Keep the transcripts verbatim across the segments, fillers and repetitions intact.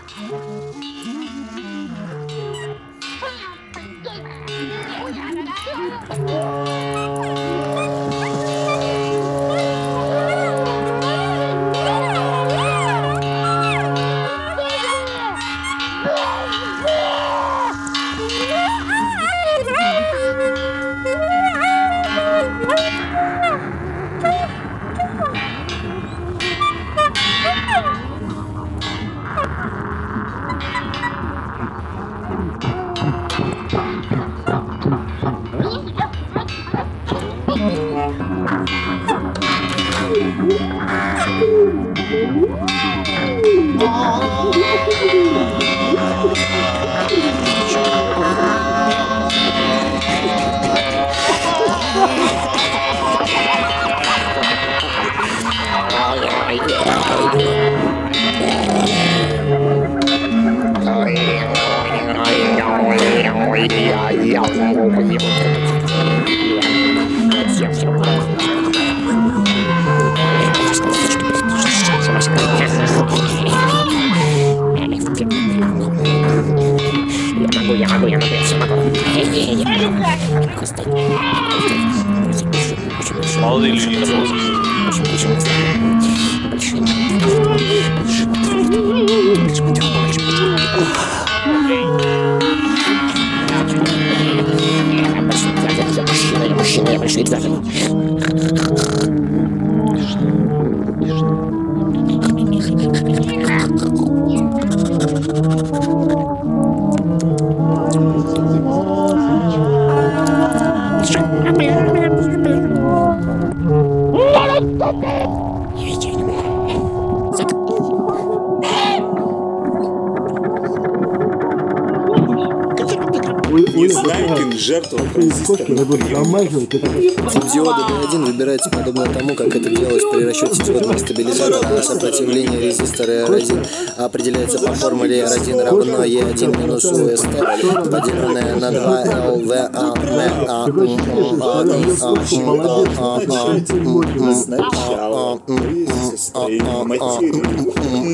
Я могу, я могу, я все могу. Молодые люди на мозг. Я мужчина, я большой тварь. Не знаю, жертва. Диоды ди один выбирается подобно тому, как это делалось при расчете диодного стабилизатора, а сопротивление резистора эр один определяется по формуле эр один равно е один минус уст, поделенное на два эл вэ а Сначала состояние материи.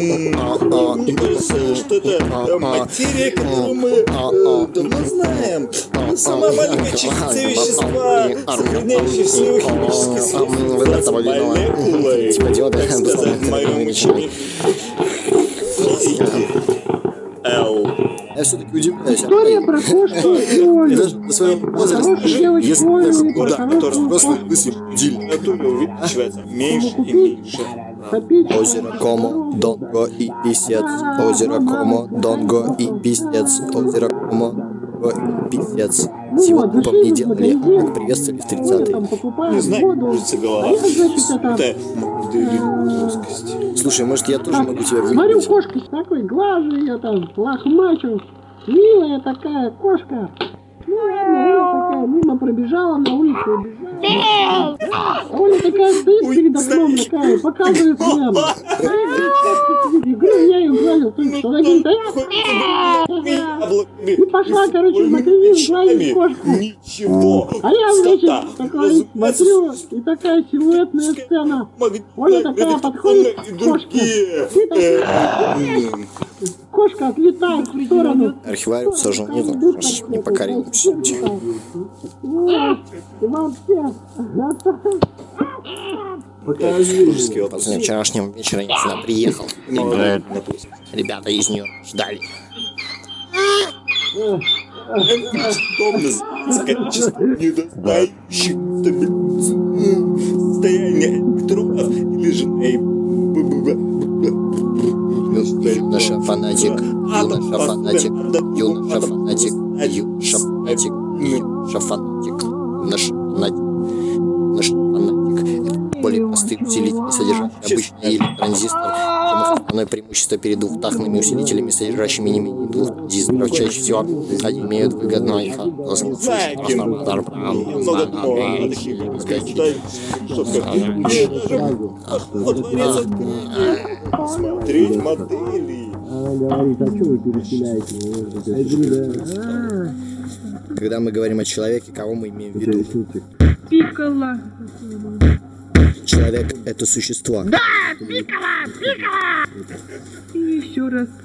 Что это материя, которую мы давно знаем. Самая маленькая частица вещества, сохраняющая свою химическую связь молекулой. Так сказать, в моем учении физики. Л. Я все-таки удивляюсь. История про кошку и Олю. Даже на своем возрасте, если так куда, который взрослый мысли будильник. Натура увеличивается меньше и меньше. Озеро Комо, Донго и Писец. Озеро Комо, Донго и Писец. Озеро Комо, Донго и Писец. Сегодня по мне делали, как приветствовали в тридцатые. Не знаю, кажется, голова. Это плоскость. Слушай, может, я тоже могу тебя Смотрю, выиграть? кошка такой, глазу ее там, лохмачу. Милая такая кошка. Ну, ладно, Оля такая мимо пробежала, на улице убежала. А Оля такая стоит перед окном, такая, показывает прямо. Говорю, я ее гладил, только что. Она говорит, и пошла, короче, в магазин гладить кошку. Ничего. А я, значит, такой смотрю, и такая силуэтная сцена. Оля такая подходит к кошке. И такая, кошка отлетает в сторону. Архивариум сожжен, не знаю, не покорил. Покажи. После вчерашнего вечера я сюда приехал. Ребята из нее ждали. Что называется количество недостающих состояния электродов или же Юноша фанатик, юноша фанатик, юноша фанатик, юноша фанатик, юноша фанатик, юноша фанатик, юноша фанатик. Это более простые усилители, содержащие обычный или транзистор, потому что основное преимущество перед двухтактными усилителями, содержащими не менее двух транзисторов, чаще всего они имеют выгодной смотреть модели. Она говорит, а что вы переселяете? Когда мы говорим о человеке, кого мы имеем в виду? Пикколо. Человек — это существо. Да, Пикколо, Пикколо. И еще раз.